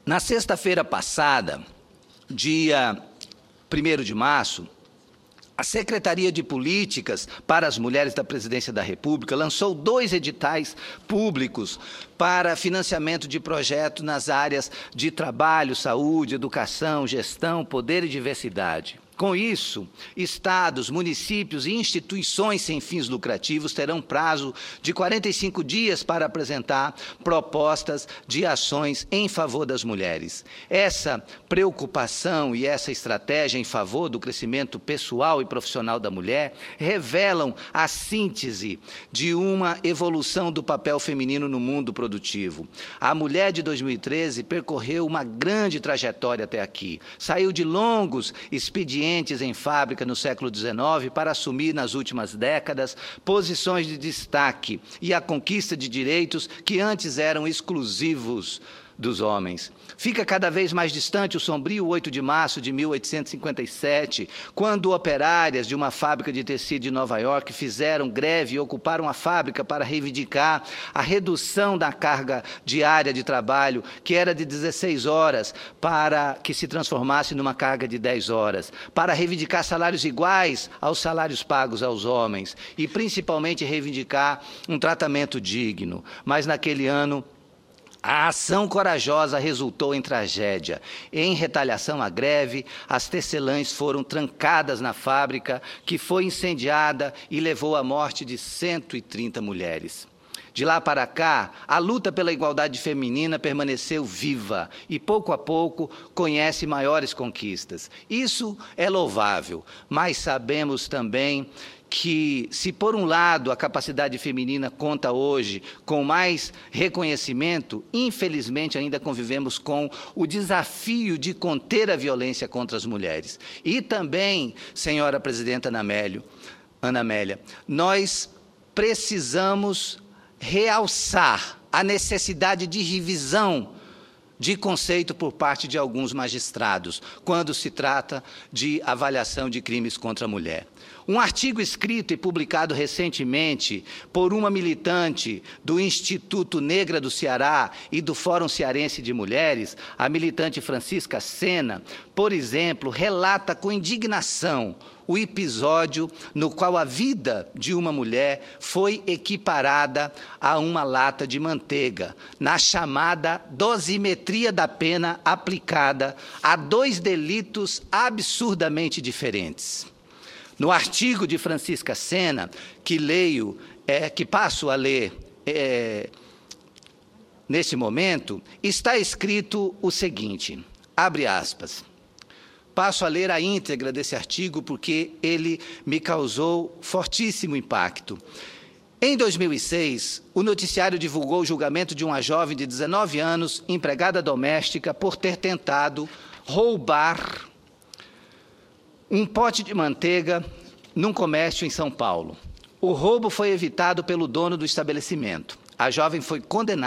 Na sexta-feira passada, dia 1º de março, a Secretaria de Políticas para as Mulheres da Presidência da República lançou 2 editais públicos para financiamento de projetos nas áreas de trabalho, saúde, educação, gestão, poder e diversidade. Com isso, estados, municípios e instituições sem fins lucrativos terão prazo de 45 dias para apresentar propostas de ações em favor das mulheres. Essa preocupação e essa estratégia em favor do crescimento pessoal e profissional da mulher revelam a síntese de uma evolução do papel feminino no mundo produtivo. A mulher de 2013 percorreu uma grande trajetória até aqui. Saiu de longos expedientes em fábrica no século XIX para assumir nas últimas décadas posições de destaque e a conquista de direitos que antes eram exclusivos dos homens. Fica cada vez mais distante o sombrio 8 de março de 1857, quando operárias de uma fábrica de tecido de Nova York fizeram greve e ocuparam a fábrica para reivindicar a redução da carga diária de trabalho, que era de 16 horas, para que se transformasse numa carga de 10 horas, para reivindicar salários iguais aos salários pagos aos homens e, principalmente, reivindicar um tratamento digno. Mas, naquele ano, a ação corajosa resultou em tragédia. Em retaliação à greve, as tecelãs foram trancadas na fábrica, que foi incendiada e levou à morte de 130 mulheres. De lá para cá, a luta pela igualdade feminina permaneceu viva e, pouco a pouco, conhece maiores conquistas. Isso é louvável, mas sabemos também que, se por um lado a capacidade feminina conta hoje com mais reconhecimento, infelizmente ainda convivemos com o desafio de conter a violência contra as mulheres. E também, senhora presidenta Ana Amélia, nós precisamos realçar a necessidade de revisão de conceito por parte de alguns magistrados, quando se trata de avaliação de crimes contra a mulher. Um artigo escrito e publicado recentemente por uma militante do Instituto Negra do Ceará e do Fórum Cearense de Mulheres, a militante Francisca Sena, por exemplo, relata com indignação o episódio no qual a vida de uma mulher foi equiparada a uma lata de manteiga, na chamada dosimetria da pena aplicada a 2 delitos absurdamente diferentes. No artigo de Francisca Sena, que passo a ler neste momento, está escrito o seguinte, abre aspas, passo a ler a íntegra desse artigo porque ele me causou fortíssimo impacto. Em 2006, o noticiário divulgou o julgamento de uma jovem de 19 anos, empregada doméstica, por ter tentado roubar um pote de manteiga num comércio em São Paulo. O roubo foi evitado pelo dono do estabelecimento. A jovem foi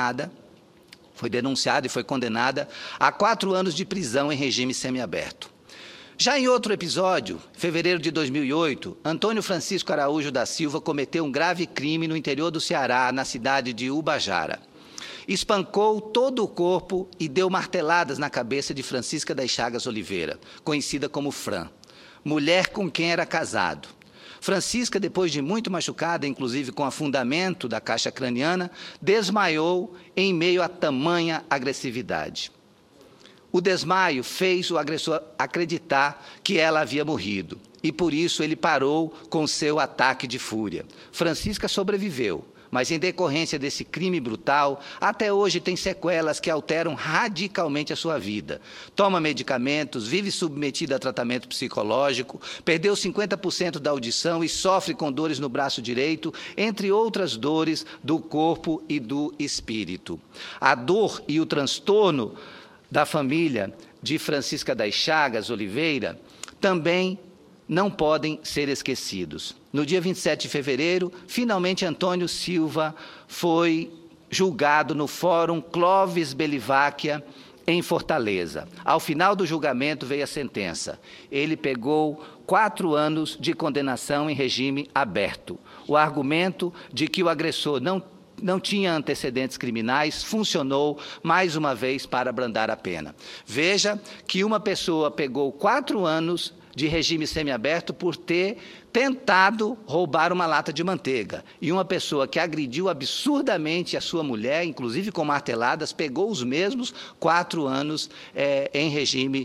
denunciada e foi condenada a 4 anos de prisão em regime semiaberto. Já em outro episódio, em fevereiro de 2008, Antônio Francisco Araújo da Silva cometeu um grave crime no interior do Ceará, na cidade de Ubajara. Espancou todo o corpo e deu marteladas na cabeça de Francisca das Chagas Oliveira, conhecida como Fran, mulher com quem era casado. Francisca, depois de muito machucada, inclusive com afundamento da caixa craniana, desmaiou em meio a tamanha agressividade. O desmaio fez o agressor acreditar que ela havia morrido, e por isso ele parou com seu ataque de fúria. Francisca sobreviveu, mas em decorrência desse crime brutal, até hoje tem sequelas que alteram radicalmente a sua vida. Toma medicamentos, vive submetida a tratamento psicológico, perdeu 50% da audição e sofre com dores no braço direito, entre outras dores do corpo e do espírito. A dor e o transtorno da família de Francisca das Chagas Oliveira também não podem ser esquecidos. No dia 27 de fevereiro, finalmente Antônio Silva foi julgado no Fórum Clóvis Beliváquia, em Fortaleza. Ao final do julgamento veio a sentença. Ele pegou 4 anos de condenação em regime aberto. O argumento de que o agressor não não tinha antecedentes criminais, funcionou mais uma vez para abrandar a pena. Veja que uma pessoa pegou 4 anos de regime semiaberto por ter tentado roubar uma lata de manteiga. E uma pessoa que agrediu absurdamente a sua mulher, inclusive com marteladas, pegou os mesmos 4 anos em regime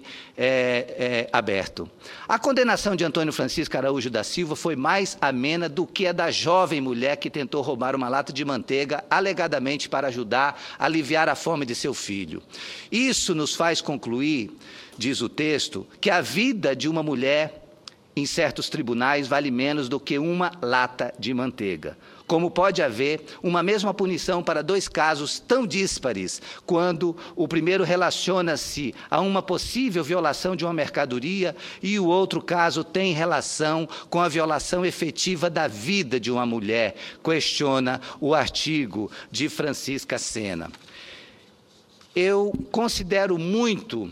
aberto. A condenação de Antônio Francisco Araújo da Silva foi mais amena do que a da jovem mulher que tentou roubar uma lata de manteiga, alegadamente para ajudar a aliviar a fome de seu filho. Isso nos faz concluir, diz o texto, que a vida de uma mulher em certos tribunais vale menos do que uma lata de manteiga. Como pode haver uma mesma punição para 2 casos tão díspares, quando o primeiro relaciona-se a uma possível violação de uma mercadoria e o outro caso tem relação com a violação efetiva da vida de uma mulher, questiona o artigo de Francisca Sena. Eu considero muito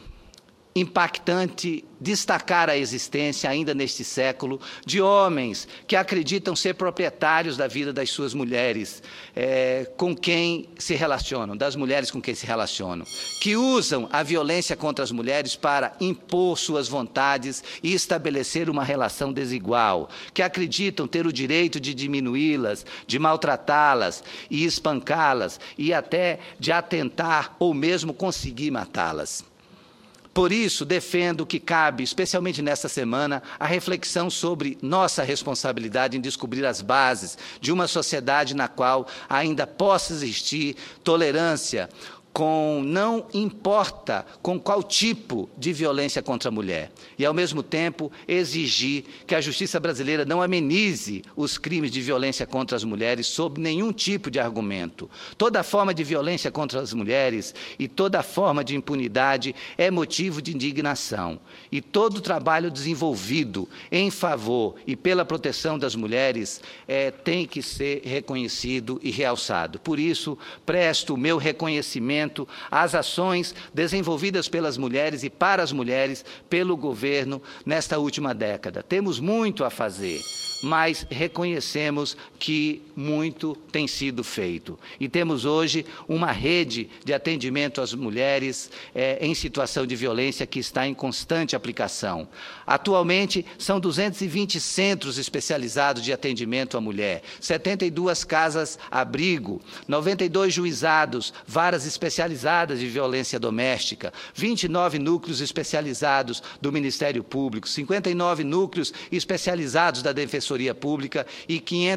impactante destacar a existência, ainda neste século, de homens que acreditam ser proprietários da vida das suas mulheres, com quem se relacionam, das mulheres com quem se relacionam, que usam a violência contra as mulheres para impor suas vontades e estabelecer uma relação desigual, que acreditam ter o direito de diminuí-las, de maltratá-las e espancá-las e até de atentar ou mesmo conseguir matá-las. Por isso, defendo que cabe, especialmente nesta semana, a reflexão sobre nossa responsabilidade em descobrir as bases de uma sociedade na qual ainda possa existir tolerância, não importa com qual tipo de violência contra a mulher. E, ao mesmo tempo, exigir que a justiça brasileira não amenize os crimes de violência contra as mulheres sob nenhum tipo de argumento. Toda forma de violência contra as mulheres e toda forma de impunidade é motivo de indignação. E todo o trabalho desenvolvido em favor e pela proteção das mulheres tem que ser reconhecido e realçado. Por isso, presto o meu reconhecimento às ações desenvolvidas pelas mulheres e para as mulheres pelo governo nesta última década. Temos muito a fazer, mas reconhecemos que muito tem sido feito. E temos hoje uma rede de atendimento às mulheres em situação de violência que está em constante aplicação. Atualmente, são 220 centros especializados de atendimento à mulher, 72 casas-abrigo, 92 juizados, varas especializadas de violência doméstica, 29 núcleos especializados do Ministério Público, 59 núcleos especializados da Defensoria Pública e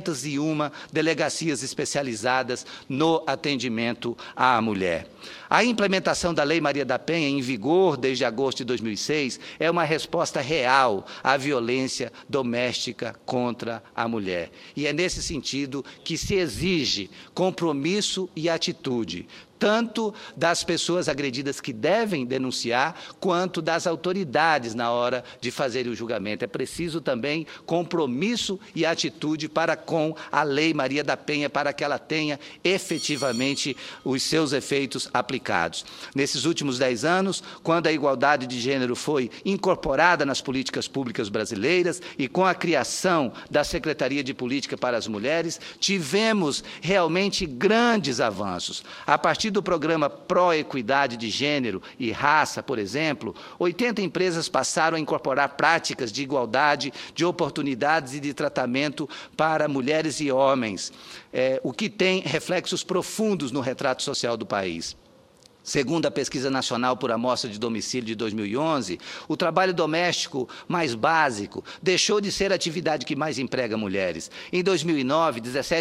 501 delegacias especializadas no atendimento à mulher. A implementação da Lei Maria da Penha, em vigor desde agosto de 2006, é uma resposta real à violência doméstica contra a mulher. E é nesse sentido que se exige compromisso e atitude, tanto das pessoas agredidas que devem denunciar, quanto das autoridades na hora de fazer o julgamento. É preciso também compromisso e atitude para com a Lei Maria da Penha, para que ela tenha efetivamente os seus efeitos aplicados. Nesses últimos 10 anos, quando a igualdade de gênero foi incorporada nas políticas públicas brasileiras e com a criação da Secretaria de Política para as Mulheres, tivemos realmente grandes avanços. A partir do programa Pró-Equidade de Gênero e Raça, por exemplo, 80 empresas passaram a incorporar práticas de igualdade de oportunidades e de tratamento para mulheres e homens, o que tem reflexos profundos no retrato social do país. Segundo a Pesquisa Nacional por Amostra de Domicílio de 2011, o trabalho doméstico mais básico deixou de ser a atividade que mais emprega mulheres. Em 2009,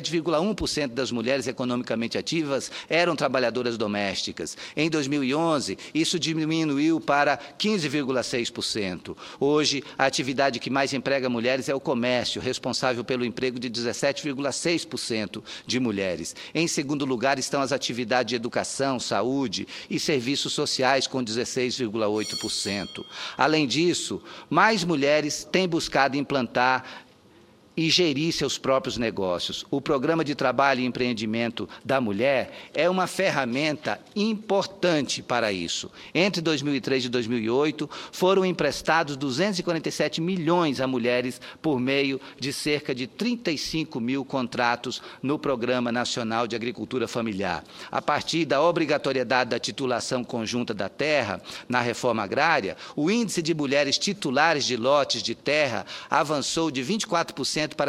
17,1% das mulheres economicamente ativas eram trabalhadoras domésticas. Em 2011, isso diminuiu para 15,6%. Hoje, a atividade que mais emprega mulheres é o comércio, responsável pelo emprego de 17,6% de mulheres. Em segundo lugar estão as atividades de educação, saúde e serviços sociais, com 16,8%. Além disso, mais mulheres têm buscado implantar e gerir seus próprios negócios. O Programa de Trabalho e Empreendimento da Mulher é uma ferramenta importante para isso. Entre 2003 e 2008, foram emprestados 247 milhões a mulheres por meio de cerca de 35 mil contratos no Programa Nacional de Agricultura Familiar. A partir da obrigatoriedade da titulação conjunta da terra na reforma agrária, o índice de mulheres titulares de lotes de terra avançou de 24% para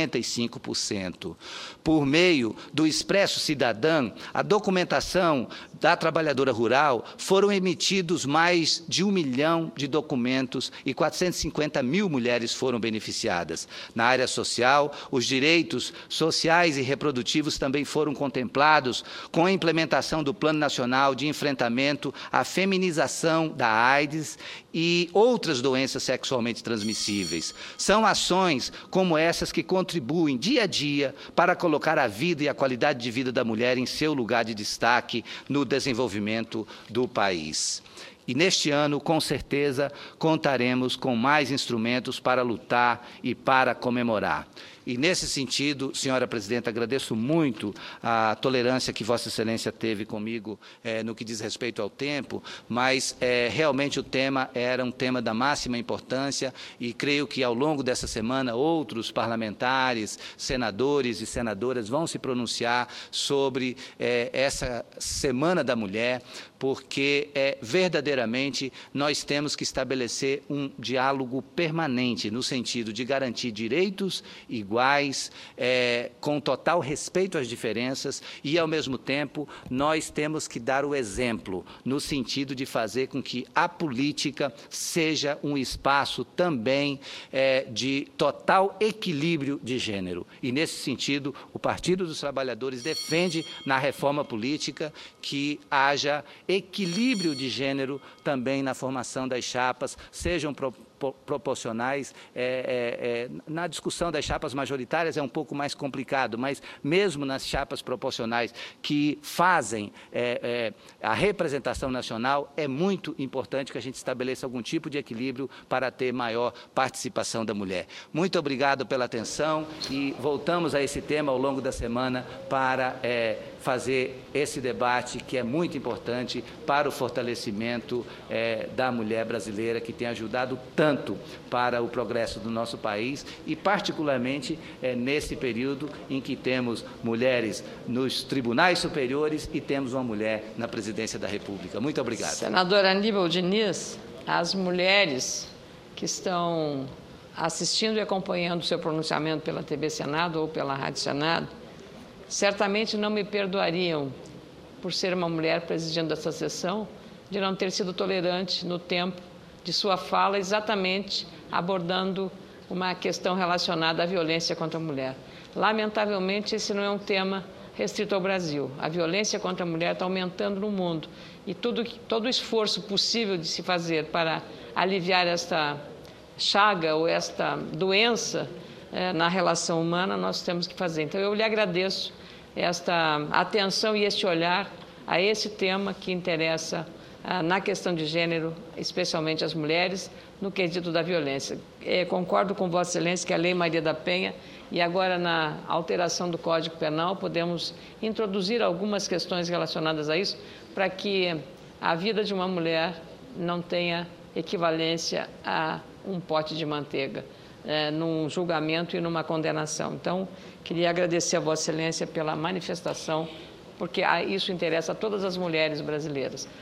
55%. Por meio do Expresso Cidadã, a documentação da trabalhadora rural, foram emitidos mais de 1 milhão de documentos e 450 mil mulheres foram beneficiadas. Na área social, os direitos sociais e reprodutivos também foram contemplados com a implementação do Plano Nacional de Enfrentamento à Feminização da AIDS e outras doenças sexualmente transmissíveis. São ações como essas que contribuem dia a dia para colocar a vida e a qualidade de vida da mulher em seu lugar de destaque no desenvolvimento do país. E neste ano, com certeza, contaremos com mais instrumentos para lutar e para comemorar. E, nesse sentido, senhora presidenta, agradeço muito a tolerância que Vossa Excelência teve comigo no que diz respeito ao tempo, mas realmente o tema era um tema da máxima importância e creio que, ao longo dessa semana, outros parlamentares, senadores e senadoras vão se pronunciar sobre essa Semana da Mulher, porque verdadeiramente nós temos que estabelecer um diálogo permanente no sentido de garantir direitos iguais, com total respeito às diferenças e, ao mesmo tempo, nós temos que dar o exemplo no sentido de fazer com que a política seja um espaço também de total equilíbrio de gênero. E, nesse sentido, o Partido dos Trabalhadores defende na reforma política que haja equilíbrio de gênero também na formação das chapas, sejam proporcionais. Na discussão das chapas majoritárias é um pouco mais complicado, mas mesmo nas chapas proporcionais que fazem a representação nacional, é muito importante que a gente estabeleça algum tipo de equilíbrio para ter maior participação da mulher. Muito obrigado pela atenção e voltamos a esse tema ao longo da semana para fazer esse debate que é muito importante para o fortalecimento da mulher brasileira, que tem ajudado tanto para o progresso do nosso país e, particularmente, nesse período em que temos mulheres nos tribunais superiores e temos uma mulher na presidência da República. Muito obrigado. Senadora Aníbal Diniz, as mulheres que estão assistindo e acompanhando o seu pronunciamento pela TV Senado ou pela Rádio Senado, certamente não me perdoariam por ser uma mulher presidindo essa sessão, de não ter sido tolerante no tempo de sua fala, exatamente abordando uma questão relacionada à violência contra a mulher. Lamentavelmente, esse não é um tema restrito ao Brasil. A violência contra a mulher está aumentando no mundo e todo o esforço possível de se fazer para aliviar esta chaga ou esta doença na relação humana, nós temos que fazer. Então, eu lhe agradeço esta atenção e este olhar a esse tema que interessa na questão de gênero, especialmente as mulheres, no quesito da violência. Concordo com Vossa Excelência que a Lei Maria da Penha e agora na alteração do Código Penal podemos introduzir algumas questões relacionadas a isso para que a vida de uma mulher não tenha equivalência a um pote de manteiga num julgamento e numa condenação. Então, queria agradecer a Vossa Excelência pela manifestação, porque isso interessa a todas as mulheres brasileiras.